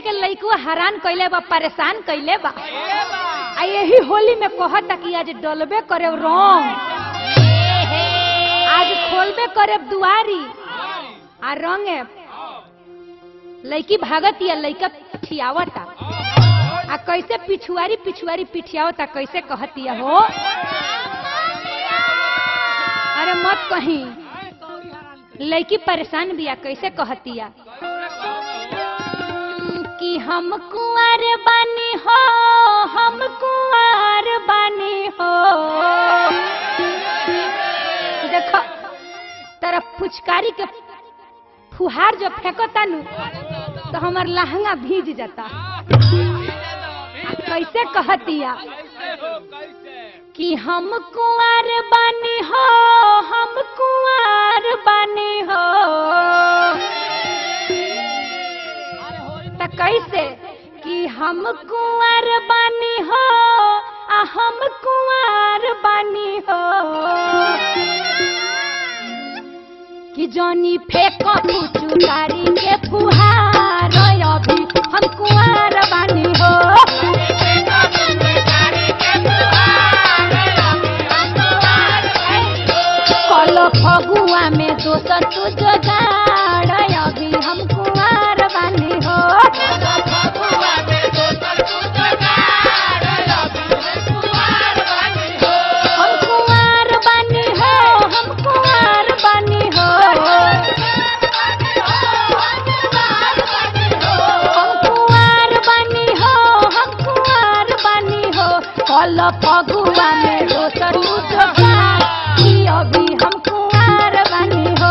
के लइको हैरान कइले बा, परेशान कइले बा। आ यही होली में कहता कि आज डलबे करे रंग, आज खोलबे करे दुआरी आ रंगे। लइकी भागती है, लइका पिछियावता आ कैसे पिछुआरी पिछुआरी पिछियावता, कैसे कहती है हो। अरे मत कहीं, लइकी परेशान बिया, कैसे कहती है कि हम कुंवर बानी हो, हम कुंवर बानी हो। देखो तेरा फुचकारी के फुहार जो फेंकता नु तो हमार लहंगा भीज जाता। कैसे कहतिया कि हम कुंवर बानी हो, हम कुंवर बानी हो। तो कैसे कि हम कुंवर बानी हो, हम कुंवर बानी हो। कि जॉनी फेंको फुचकारी के फुहार, अभी हम कुंवर बानी हो। कल फगुआ में दोसर तू जोगाड़, अभी हम कुंवर बानी हो। हम कुंवर बानी हो, हम कुंवर बानी हो। हम कुंवर बानी हो, हम कुंवर बानी हो। कल फगुआ में दोसर तू जोगाड़, अभी हम कुंवर बानी हो।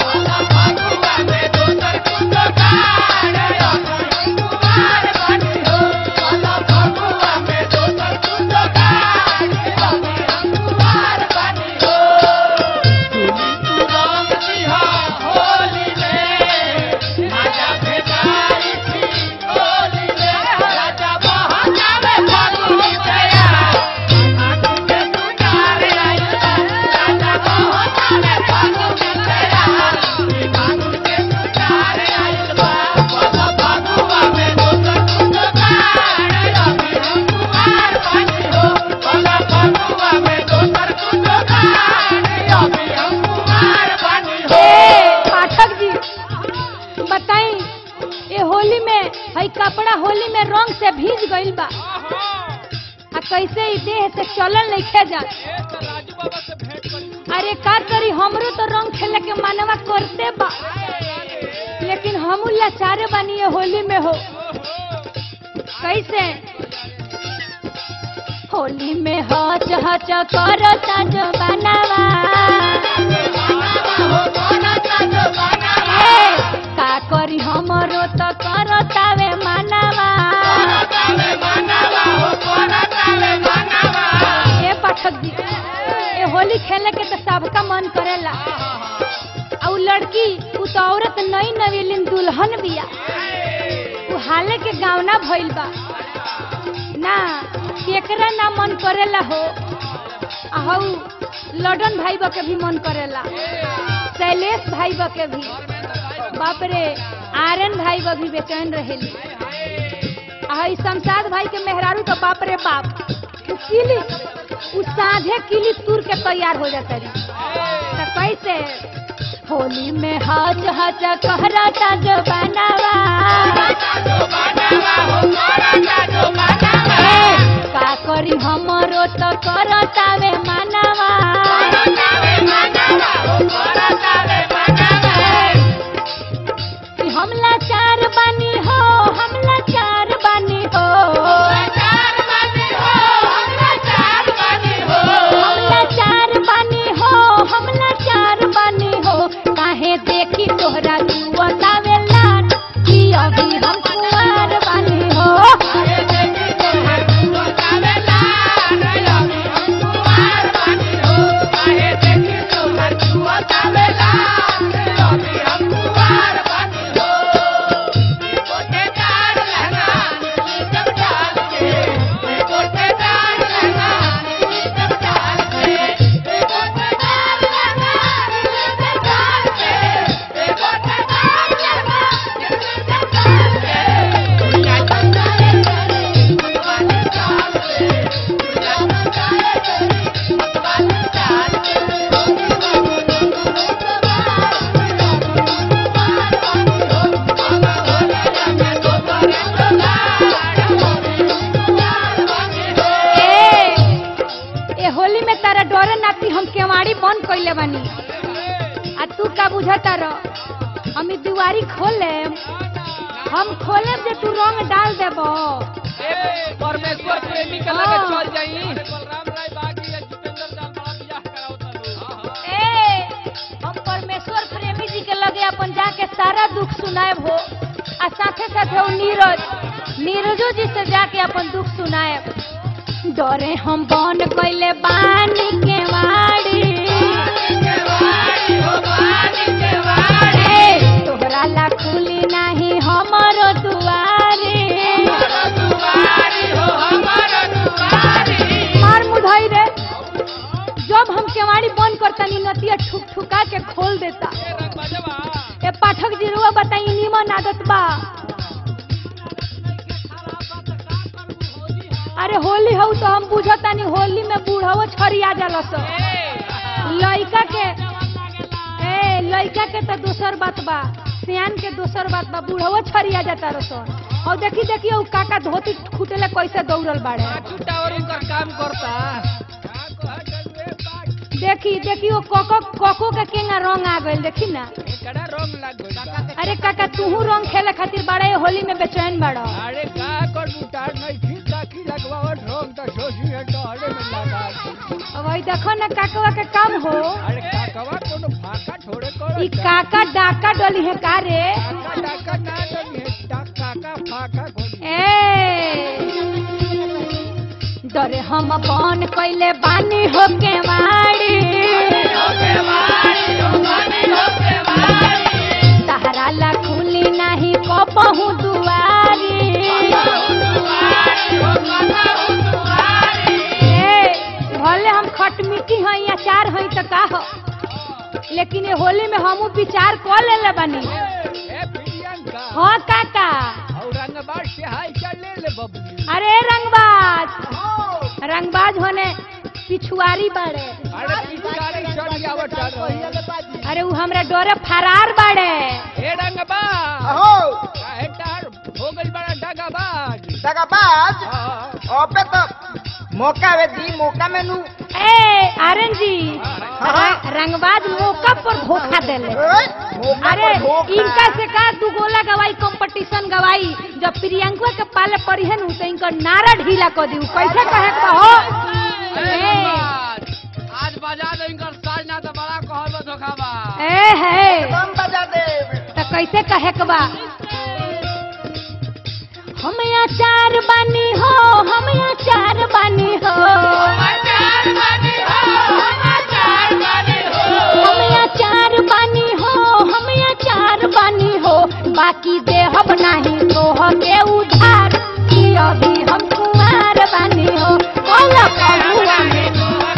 कपड़ा होली में रंग से भीज गइल बा, आ कैसे ई देह से चलल नहीं खेजा। अरे का करी, हमरो तो रंग खेले के मानवा करते बा, लेकिन हमू लाचारे बानी होली में हो। कैसे होली में हच हच करता जो बनावा, का करी हमरो तो करतावे मानवा। ए पाठक जी, ए होली खेले के तो सबका मन करेला। और लड़की उ तो औरत नई नवीलिन दुल्हन बिया, उ हाले के गावना भइल बा ना, केकरा ना मन करेला हो। आहू लडन भाई बा के भी मन करेला, शैलेश भाई बा के भी, बाप रे आर्यन भाई बा भी बेचैन रहेली। आई शमशाद भाई के मेहरारू तो बाप रे बाप, किली उ साझे किली तुर के तैयार हो जाता रही। तो कैसे होली में हच हच कहराता जो बनावा, का करी हमरो तो करतावे मानवा। हम लाचार बानी हो, हम लाचार बानी हो। हम लाचार बानी हो, हम लाचार बानी हो। काहे देखी तोहरा जुआतावे लाट, कि अभी हम कुंवर बानी हो। What? बानी आ तू का बुझता रह हम ई दुआरी खोलेम हम खोलेम जे तू रंग डाल देबो परमेश्वर प्रेमी के लगे चल जाई बलराम राय बागी या जितेंद्र जाल बड़ा बियाह करावता हम परमेश्वर प्रेमी जी के लगे अपन जाके सारा दुख सुनाएब हो आ साथे साथे वो नीरजो जी से जाके अपन दुख सुनाएब डरे हम बन गइले बानी के वाड़ी तोहरा ला खुली नाही हमरो दुआरी मार मुधाई रे जब हम केवाड़ी बंद करतनी नतिया ठुक ठुका के खोल देता ए पाठक जी रुआ बताई नीमन आदत बा अरे होली हो तो हम बुझतानी होली में बूढ़ाओ छरिया जालस लइका के तो दोसर बात बा सियान के दोसर बात बा बूढ़ाओ छरिया जाता रसन और देखी ओ काका धोती खुटेले कैसे दौड़ल बाड़े छुट्टा और उनकर काम करता देखी वो कोको के केंगा रंग आ गइल देखी ना एकड़ा रंग लाग गइल अरे काका तूहू रंग खेले खातिर बाड़े होली में बेचैन बाड़ो अरे का कर बुटार नहीं ठीक ताकि लगवावत रंग त सोची है तो अरे में लगा अब भाई देखो ना काकवा के काम हो अरे काकवा कोनो फाका छोड़े कर ई काका डाका डोली है का रे काका ना डली है काका फाका गोली डरे हम बन कइले बानी हो के वाड़ी सहारा ला खुली नहीं कबहू दुआरी भले हम खटमिट्टी हई अचार हई त का हो लेकिन ये होली में हमू विचार कर लेले बानी ए प्रियंका हाँ काका और रंगबाज से हाय चल ले बबली अरे रंगबाज होने पिछुआरी बाड़े अरे पिचकारी चढ़ आवत रही अरे वो हमरा डोरे फरार बाड़े ए रंगबा हो काहे तार हो गइल बड़ा डगाबाज दगाबाज ओपे तो मौका वे दी मौका में नू आर्यन जी रंगबाज मौका पर धोखा देले अरे इनका से का दू गोला गवाई कंपटीशन गवाई जब प्रियंका के पाले पड़ी है नु तो इनका नारा ढीला कर दी कैसे कहे कहो आज बजा दे इनकर साज ना तो बड़ा कहब धोखाबा बम बजा दे तो कैसे कहे के बा हम अचार बानी हो हम अचार बानी हो हम अचार बानी हो बाकी देहब नहीं तोह के उधार कि अभी हम कुमार बानी हो बोलो कबुआ में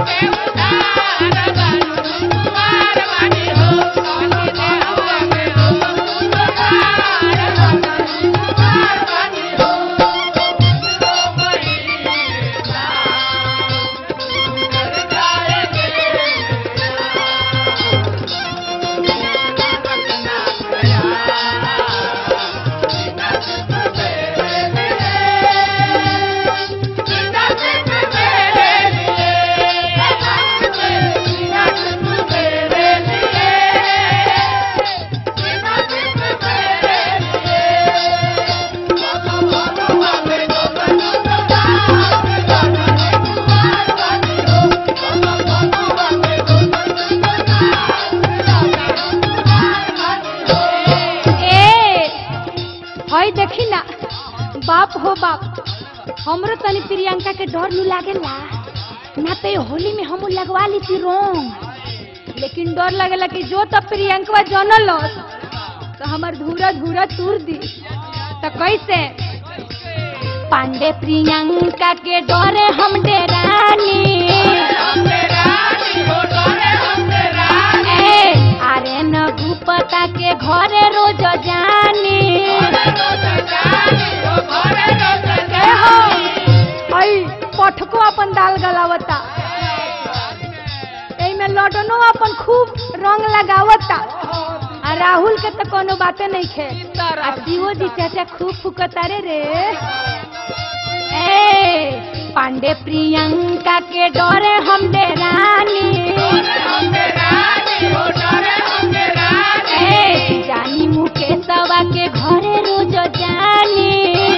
देखी ना बाप हो बाप हमरो तनी प्रियंका के डर नहीं लागेला ना तो होली में हम लगवा ली थी रोंग लेकिन डर लगेला कि जो तब प्रियंका जनल तो हमार धूरा धूरा तूर दी तो कैसे पांडे प्रियंका के डरे हम डेरानी अरे न भूपता के घरे रोज जानी पठको अपन दाल गलावता में लडनो अपन खूब रंग लगावता आ राहुल के तो कोनो बातें नहीं खे आ शिवो जी चाचा खूब फुकता रे पांडे प्रियंका के डरे हम डेरानी जानी मुकेशवा के घरे रोज जानी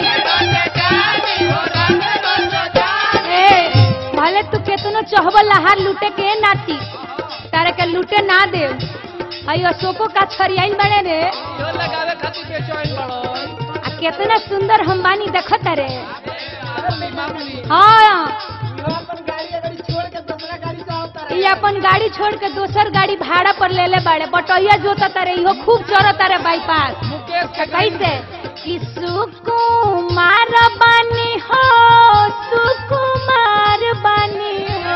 भले तू केतनो चहबल लहार लूटे के नाती तारे के लूटे ना दे हई अशोको का छरियाई बने रे जो लगावे खातिर बेचैन बड़ो आ केतना सुंदर हम बानी देखत रे अरे मामूली हाँ अपन गाड़ी अगर छोड़ के दूसरा गाड़ी से आवता ये अपन गाड़ी छोड़ के दोसर गाड़ी भाड़ा पर ले ले बाड़े बटैया जोता रे इहो खूब चरता रे बाईपास मुकेश के कैसे कि सुकुमार बानी हो सुकुमार बानी हो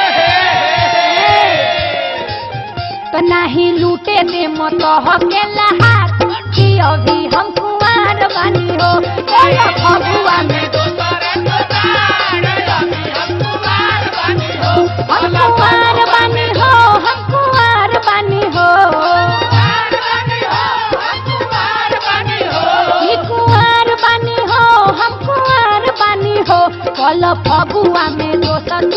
तो नहीं लूटे दे मत के लहार कि अभी हम कुंवार बानी हो बोलो फगुआ में हम कुंवार बानी हो हम कुंवार बानी हो ई कुंवार बानी हो हम कुंवार बानी हो कल फगुआ में दोसर